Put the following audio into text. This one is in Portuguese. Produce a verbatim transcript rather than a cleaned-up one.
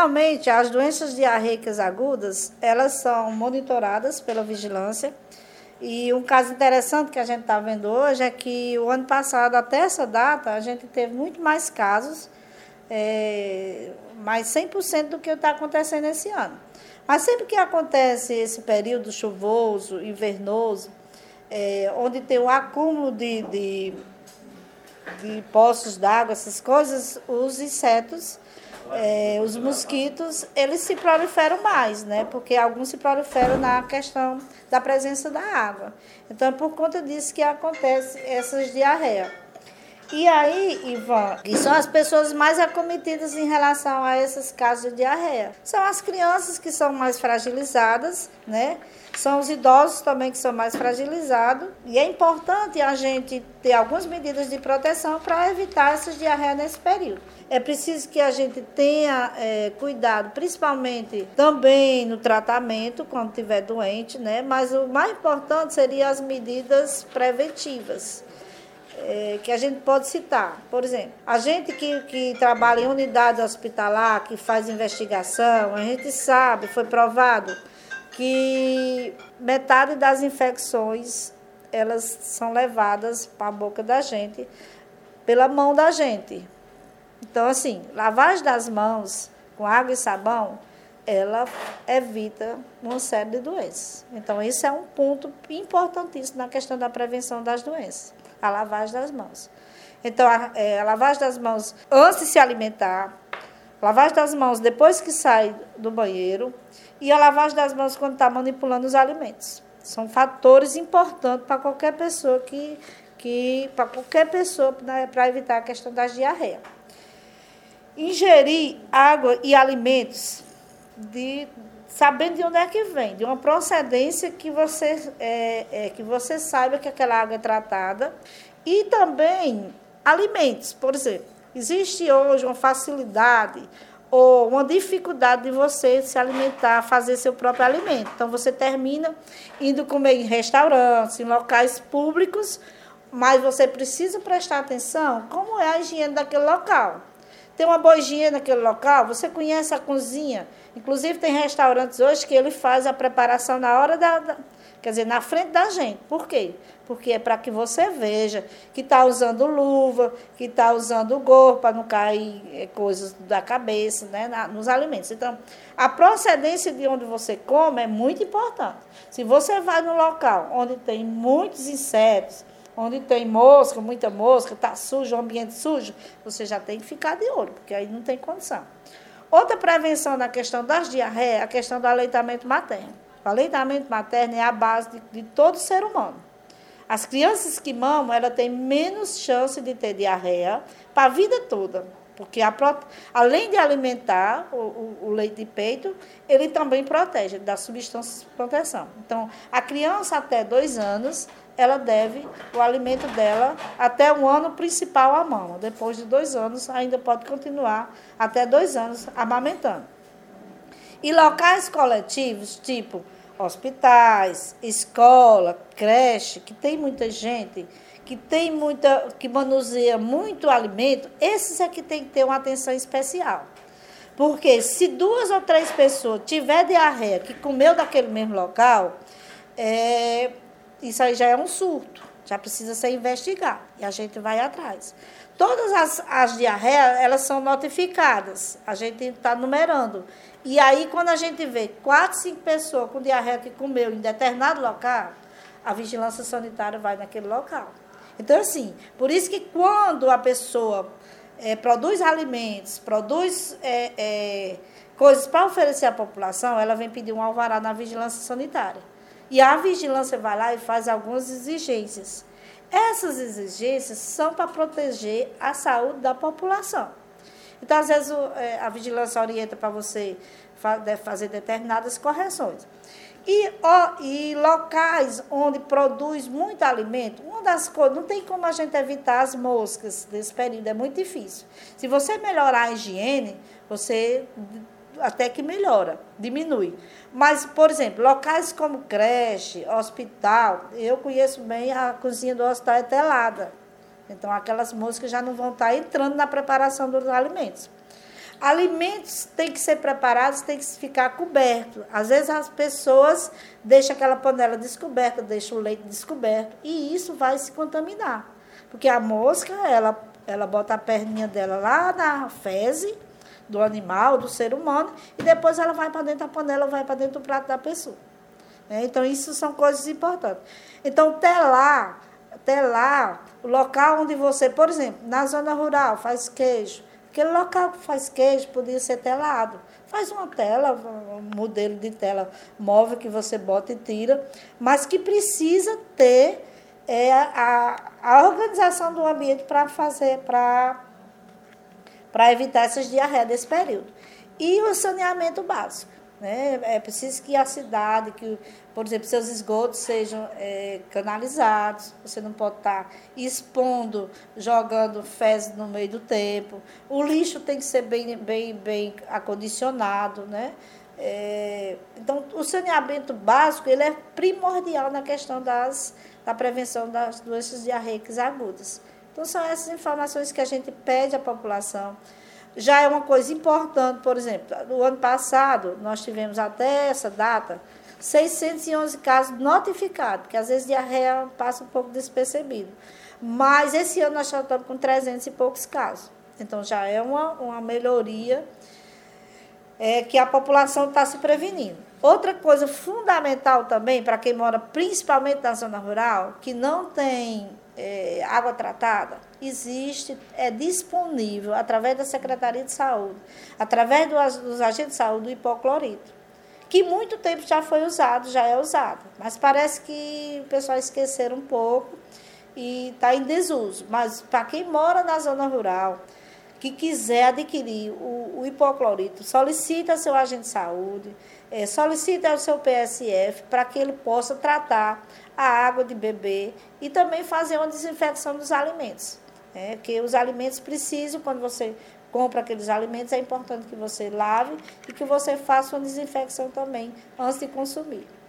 Geralmente, as doenças diarreicas agudas, elas são monitoradas pela vigilância. E um caso interessante que a gente está vendo hoje é que o ano passado, até essa data, a gente teve muito mais casos, é, mais cem por cento do que está acontecendo esse ano. Mas sempre que acontece esse período chuvoso, invernoso, é, onde tem um acúmulo de, de, de poços d'água, essas coisas, os insetos, é, os mosquitos, eles se proliferam mais, né? Porque alguns se proliferam na questão da presença da água. Então, é por conta disso que acontece essas diarreias. E aí, Ivan, e são as pessoas mais acometidas em relação a esses casos de diarreia. São as crianças que são mais fragilizadas, né? São os idosos também que são mais fragilizados. E é importante a gente ter algumas medidas de proteção para evitar essas diarreias nesse período. É preciso que a gente tenha é, cuidado, principalmente também no tratamento, quando estiver doente, né? Mas o mais importante seriam as medidas preventivas. É, que a gente pode citar. Por exemplo, a gente que, que trabalha em unidade hospitalar, que faz investigação, a gente sabe, foi provado, que metade das infecções, elas são levadas para a boca da gente, pela mão da gente. Então, assim, lavagem das mãos com água e sabão, ela evita uma série de doenças. Então, isso é um ponto importantíssimo na questão da prevenção das doenças. A lavagem das mãos. Então, a, é, a lavagem das mãos antes de se alimentar, a lavagem das mãos depois que sai do banheiro e a lavagem das mãos quando está manipulando os alimentos. São fatores importantes para qualquer pessoa que, que para qualquer pessoa, né, para evitar a questão das diarreias. Ingerir água e alimentos de sabendo de onde é que vem, de uma procedência que você, é, é, que você saiba que aquela água é tratada. E também alimentos, por exemplo. Existe hoje uma facilidade ou uma dificuldade de você se alimentar, fazer seu próprio alimento. Então, você termina indo comer em restaurantes, em locais públicos, mas você precisa prestar atenção como é a higiene daquele local. Tem uma boa higiene naquele local, você conhece a cozinha. Inclusive, tem restaurantes hoje que ele faz a preparação na hora da, da... Quer dizer, na frente da gente. Por quê? Porque é para que você veja que está usando luva, que está usando gorro para não cair coisas da cabeça, né, na, nos alimentos. Então, a procedência de onde você come é muito importante. Se você vai num local onde tem muitos insetos, onde tem mosca, muita mosca, está sujo, o ambiente sujo, você já tem que ficar de olho, porque aí não tem condição. Outra prevenção na questão das diarreias é a questão do aleitamento materno. O aleitamento materno é a base de, de todo ser humano. As crianças que mamam, ela tem menos chance de ter diarreia para a vida toda, porque a, além de alimentar o, o, o leite de peito, ele também protege, dá substâncias de proteção. Então, a criança até dois anos, ela deve o alimento dela até o ano principal à mama. Depois de dois anos, ainda pode continuar até dois anos amamentando. E locais coletivos, tipo hospitais, escola, creche, que tem muita gente, que tem muita, que manuseia muito alimento, esses é que tem que ter uma atenção especial. Porque se duas ou três pessoas tiver diarreia que comeu daquele mesmo local, é, isso aí já é um surto, já precisa ser investigado, e a gente vai atrás. Todas as, as diarreias, elas são notificadas, a gente está numerando. E aí, quando a gente vê quatro, cinco pessoas com diarreia que comeu em determinado local, a vigilância sanitária vai naquele local. Então, assim, por isso que quando a pessoa é, produz alimentos, produz é, é, coisas para oferecer à população, ela vem pedir um alvará na vigilância sanitária. E a vigilância vai lá e faz algumas exigências. Essas exigências são para proteger a saúde da população. Então, às vezes, a vigilância orienta para você fazer determinadas correções. E, ó, e locais onde produz muito alimento, uma das coisas, não tem como a gente evitar as moscas desse período, é muito difícil. Se você melhorar a higiene, você até que melhora, diminui. Mas, por exemplo, locais como creche, hospital, eu conheço bem a cozinha do hospital é telada. Então, aquelas moscas já não vão estar entrando na preparação dos alimentos. Alimentos têm que ser preparados, têm que ficar cobertos. Às vezes as pessoas deixam aquela panela descoberta, deixam o leite descoberto, e isso vai se contaminar. Porque a mosca, ela, ela bota a perninha dela lá na fezes do animal, do ser humano, e depois ela vai para dentro da panela, vai para dentro do prato da pessoa. É, então, isso são coisas importantes. Então, telar, telar, o local onde você, por exemplo, na zona rural, faz queijo. Aquele local que faz queijo podia ser telado. Faz uma tela, um modelo de tela móvel que você bota e tira, mas que precisa ter é, a, a organização do ambiente para fazer, para para evitar essas diarreias desse período. E o saneamento básico. Né? É preciso que a cidade, que, por exemplo, seus esgotos sejam é, canalizados, você não pode estar expondo, jogando fezes no meio do tempo. O lixo tem que ser bem, bem, bem acondicionado. Né? É, então, o saneamento básico ele é primordial na questão das, da prevenção das doenças diarreicas agudas. Então, são essas informações que a gente pede à população. Já é uma coisa importante, por exemplo, no ano passado, nós tivemos até essa data, seiscentos e onze casos notificados, porque às vezes diarreia passa um pouco despercebido. Mas esse ano nós já estamos com trezentos e poucos casos. Então, já é uma, uma melhoria é, que a população está se prevenindo. Outra coisa fundamental também, para quem mora principalmente na zona rural, que não tem é, água tratada, existe, é disponível, através da Secretaria de Saúde, através do, dos agentes de saúde, o hipoclorito, que muito tempo já foi usado, já é usado, mas parece que o pessoal esqueceram um pouco e está em desuso. Mas para quem mora na zona rural, que quiser adquirir o, o hipoclorito, solicita seu agente de saúde, é, solicita o seu P S F para que ele possa tratar a água de beber e também fazer uma desinfecção dos alimentos. É, que os alimentos precisam, quando você compra aqueles alimentos, é importante que você lave e que você faça uma desinfecção também antes de consumir.